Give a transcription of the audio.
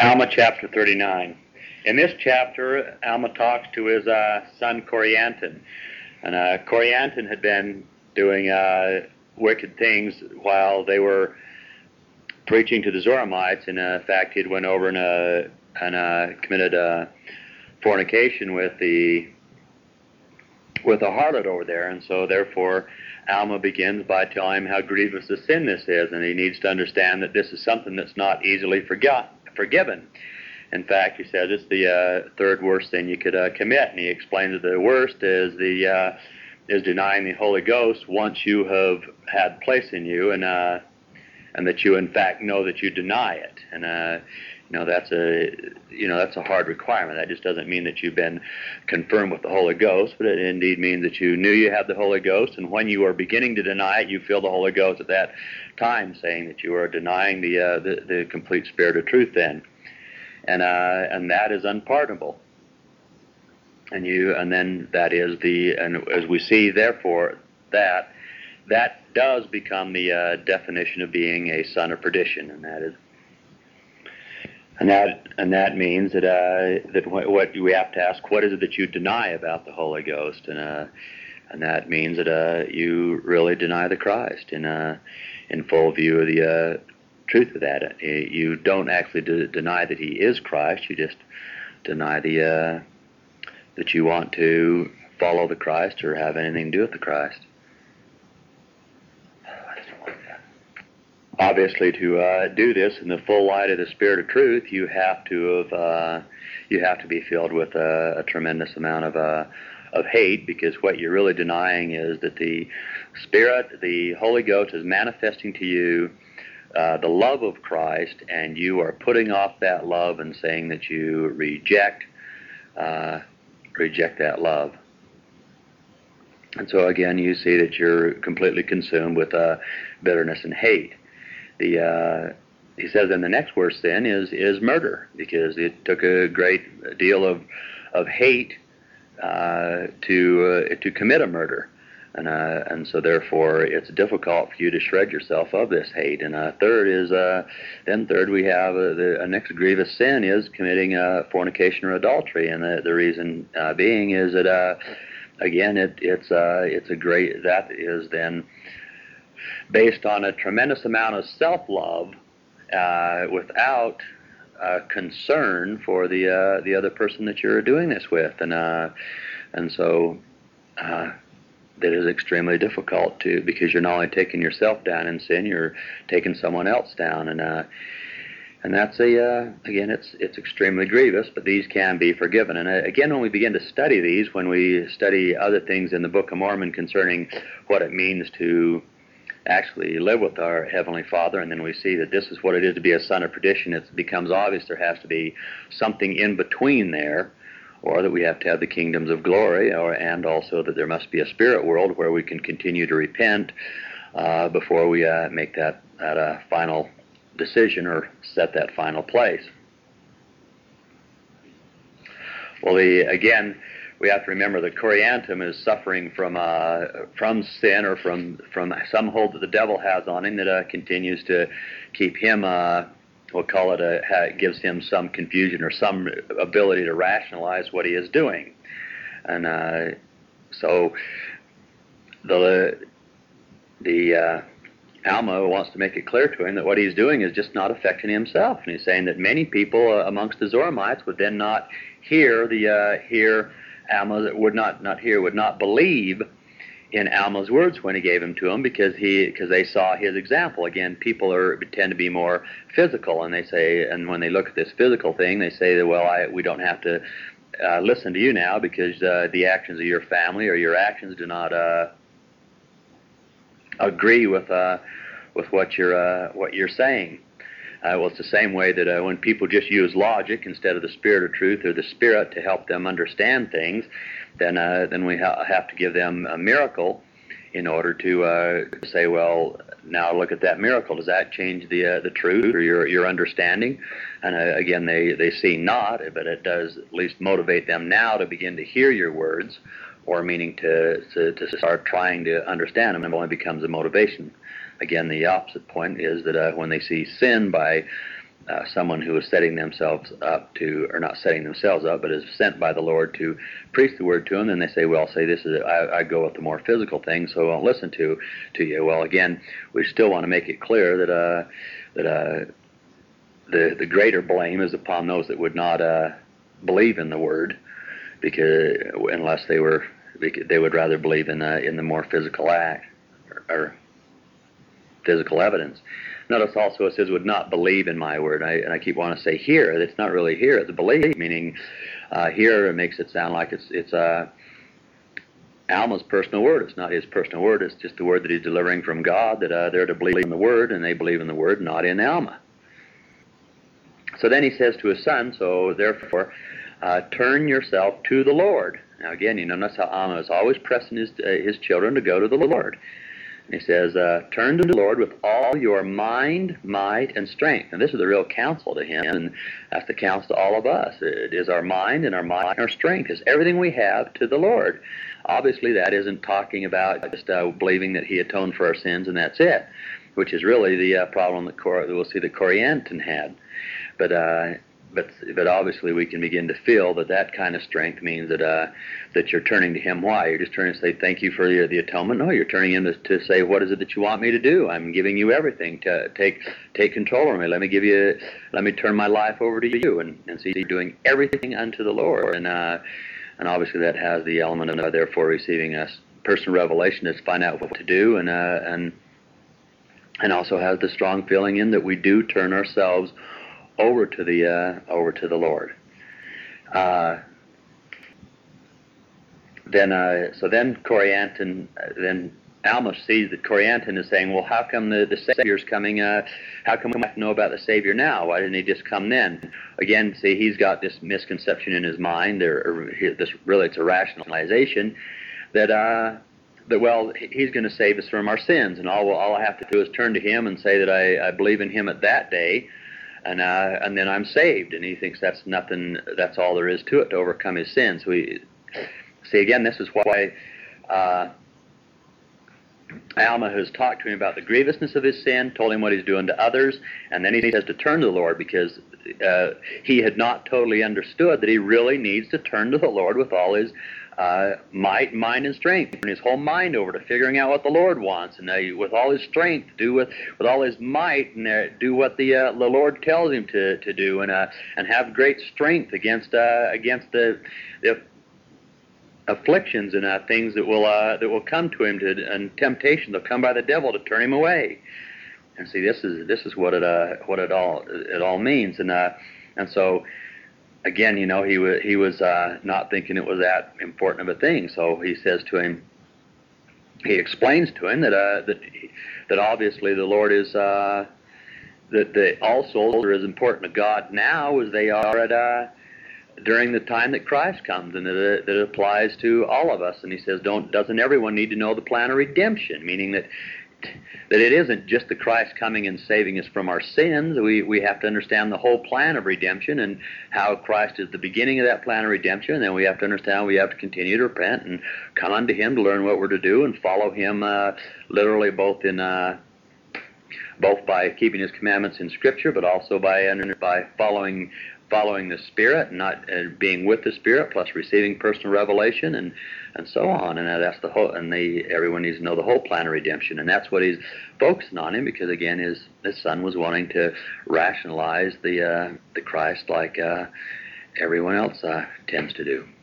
Alma chapter 39. In this chapter, Alma talks to his son Corianton. And Corianton had been doing wicked things while they were preaching to the Zoramites. In fact, he went over and committed fornication with a harlot over there. And so therefore, Alma begins by telling him how grievous a sin this is, and he needs to understand that this is something that's not easily forgiven. In fact, he says it's the third worst sin you could commit, and he explains that the worst is denying the Holy Ghost once you have had place in you, and that you in fact know that you deny it. And that's a hard requirement. That just doesn't mean that you've been confirmed with the Holy Ghost, but it indeed means that you knew you had the Holy Ghost, and when you are beginning to deny it, you feel the Holy Ghost at that time, saying that you are denying the complete Spirit of truth. Then, and that is unpardonable. And as we see, therefore, that does become the definition of being a son of perdition, and that means that what we have to ask, what is it that you deny about the Holy Ghost, and that means that you really deny the Christ in full view of the truth of that. You don't actually deny that He is Christ. You just deny that you want to follow the Christ or have anything to do with the Christ. Obviously, to do this in the full light of the Spirit of truth, you have to be filled with a tremendous amount of hate, because what you're really denying is that the Spirit, the Holy Ghost, is manifesting to you the love of Christ, and you are putting off that love and saying that you reject that love. And so again, you see that you're completely consumed with bitterness and hate. He says in the next worst sin is murder, because it took a great deal of hate to commit a murder, and so therefore it's difficult for you to shred yourself of this hate. And third we have a next grievous sin is committing fornication or adultery, and the reason being is that again it's a great, that is then based on a tremendous amount of self-love without concern for the other person that you're doing this with, and so that is extremely difficult because you're not only taking yourself down in sin, you're taking someone else down, and that's again it's extremely grievous. But these can be forgiven, and again, when we begin to study these, when we study other things in the Book of Mormon concerning what it means to actually live with our Heavenly Father, and then we see that this is what it is to be a son of perdition, it becomes obvious there has to be something in between there, or that we have to have the kingdoms of glory, and also that there must be a spirit world where we can continue to repent before we make that final decision or set that final place. Well, again, we have to remember that Coriantum is suffering from sin, or from some hold that the devil has on him that continues to keep him, we'll call it, gives him some confusion or some ability to rationalize what he is doing. And so the Alma wants to make it clear to him that what he's doing is just not affecting himself. And he's saying that many people amongst the Zoramites would then not hear Alma, would not believe in Alma's words when he gave them to him, because they saw his example. Again, people tend to be more physical, and when they look at this physical thing, they say that, well, we don't have to listen to you now because the actions of your family or your actions do not agree with what you're saying. Well, it's the same way that when people just use logic instead of the Spirit of truth or the Spirit to help them understand things, then we have to give them a miracle in order to say, well, now look at that miracle. Does that change the truth or your understanding? And again, they see not, but it does at least motivate them now to begin to hear your words, or meaning to start trying to understand them. It only becomes a motivation. Again, the opposite point is that when they see sin by someone who is setting themselves up to, or not setting themselves up, but is sent by the Lord to preach the word to them, then they say, well, say this is, I go with the more physical thing, so I won't listen to you. Well, again, we still want to make it clear that the greater blame is upon those that would not believe in the word, because unless they would rather believe in the more physical act or physical evidence. Notice also it says would not believe in my word. And I keep wanting to say here. It's not really here. It's believe, meaning here it makes it sound like it's Alma's personal word. It's not his personal word. It's just the word that he's delivering from God, that they're to believe in the word, and they believe in the word, not in Alma. So then he says to his son, so therefore, turn yourself to the Lord. Now again, you notice how Alma is always pressing his children to go to the Lord. He says, turn to the Lord with all your mind, might, and strength. And this is the real counsel to him, and that's the counsel to all of us. It is our mind and our might and our strength. It's everything we have to the Lord. Obviously, that isn't talking about just believing that he atoned for our sins and that's it, which is really the problem that we'll see that Corianton had. But obviously we can begin to feel that kind of strength means that you're turning to him. Why? You're just turning to say thank you for the atonement? No, you're turning in to say, what is it that you want me to do? I'm giving you everything. To take control of me. Let me turn my life over to you, and see you doing everything unto the Lord. And obviously that has the element of therefore receiving a personal revelation to find out what to do, and also has the strong feeling in that we do turn ourselves over to the Lord. Then Corianton, then Alma sees that Corianton is saying, well, how come the Savior's coming? How come we have to know about the Savior now? Why didn't he just come then? Again, see, he's got this misconception in his mind, it's a rationalization that well, he's going to save us from our sins, and all I have to do is turn to him and say that I believe in him at that day. And then I'm saved, and he thinks that's nothing. That's all there is to it to overcome his sins. We see again. This is why Alma has talked to him about the grievousness of his sin, told him what he's doing to others, and then he says to turn to the Lord, because he had not totally understood that he really needs to turn to the Lord with all his might, mind, and strength, turn his whole mind over to figuring out what the Lord wants, and with all his strength, do with all his might, and do what the Lord tells him to do, and have great strength against the afflictions and things that will come to him, and temptation that'll come by the devil to turn him away. And see, this is what it all means, and so. Again, he was not thinking it was that important of a thing. So he says to him, he explains to him that obviously the Lord is that all souls are as important to God now as they are during the time that Christ comes, and that it applies to all of us. And he says, doesn't everyone need to know the plan of redemption? Meaning that it isn't just the Christ coming and saving us from our sins. We have to understand the whole plan of redemption, and how Christ is the beginning of that plan of redemption. And then we have to understand we have to continue to repent and come unto him to learn what we're to do, and follow him literally both by keeping his commandments in Scripture, but also by following the Spirit, and not being with the Spirit, plus receiving personal revelation, and so on. And that's the whole. And everyone needs to know the whole plan of redemption, and that's what he's focusing on him, because again, his son was wanting to rationalize the Christ like everyone else tends to do.